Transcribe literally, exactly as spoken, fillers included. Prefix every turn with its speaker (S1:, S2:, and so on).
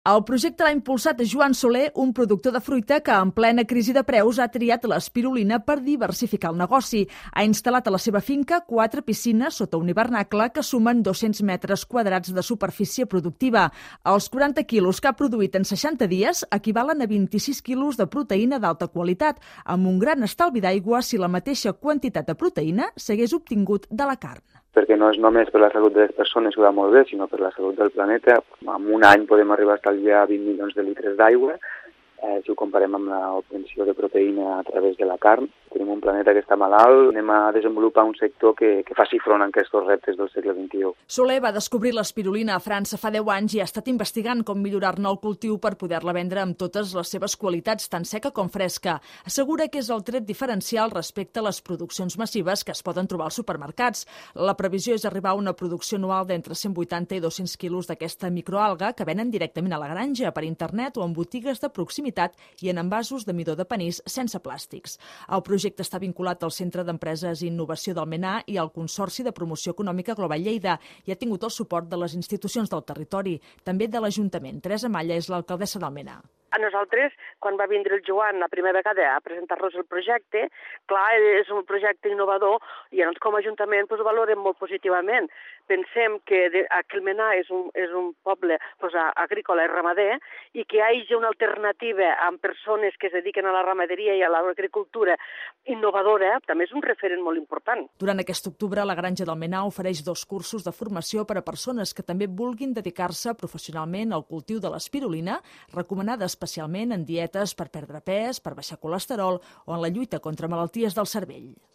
S1: El projecte l'ha impulsat Joan Soler, un productor de fruita que en plena crisi de preus ha triat l'espirulina per diversificar el negoci. Ha instal·lat a la seva finca quatre piscines sota un hivernacle que sumen dos-cents metres quadrats de superfície productiva. Els quaranta quilos que ha produït en seixanta dies equivalen a vint-i-sis quilos de proteïna d'alta qualitat, amb un gran estalvi d'aigua si la mateixa quantitat de proteïna s'hagués obtingut de la carn.
S2: Perquè no és només per la salut de les persones que va molt bé, sinó per la salut del planeta. En un any podem arribar a estalviar vint milions de litres d'aigua, eh, si ho comparem amb l'obtenció de proteïna a través de la carn. Tenim un planeta que està malalt, anem a desenvolupar un sector que, que faci front a aquests reptes del segle vint-i-u.
S1: Soler va descobrir l'espirulina a França fa deu anys i ha estat investigant com millorar-ne el cultiu per poder-la vendre amb totes les seves qualitats, tant seca com fresca. Assegura que és el tret diferencial respecte a les produccions massives que es poden trobar als supermercats. La previsió és arribar a una producció anual d'entre cent vuitanta i dos-cents quilos d'aquesta microalga que venen directament a la granja, per internet o en botigues de proximitat i en envasos de midó de panís sense plàstics. El projecte està vinculat al Centre d'Empreses i Innovació d'Almenar i al Consorci de Promoció Econòmica Global Lleida i ha tingut el suport de les institucions del territori, també de l'Ajuntament. Teresa Malla és l'alcaldessa d'Almenar.
S3: A nosaltres, quan va vindre el Joan la primera vegada a presentar-nos el projecte, clar, és un projecte innovador i llavors com a Ajuntament doncs, ho valorem molt positivament. Pensem que Almenar és un, és un poble doncs, agrícola i ramader i que hi hagi una alternativa amb persones que es dediquen a la ramaderia i a l'agricultura innovadora també és un referent molt important.
S1: Durant aquest octubre, la Granja d'Almenar ofereix dos cursos de formació per a persones que també vulguin dedicar-se professionalment al cultiu de l'espirulina, recomanades especialment en dietes per perdre pes, per baixar colesterol o en la lluita contra malalties del cervell.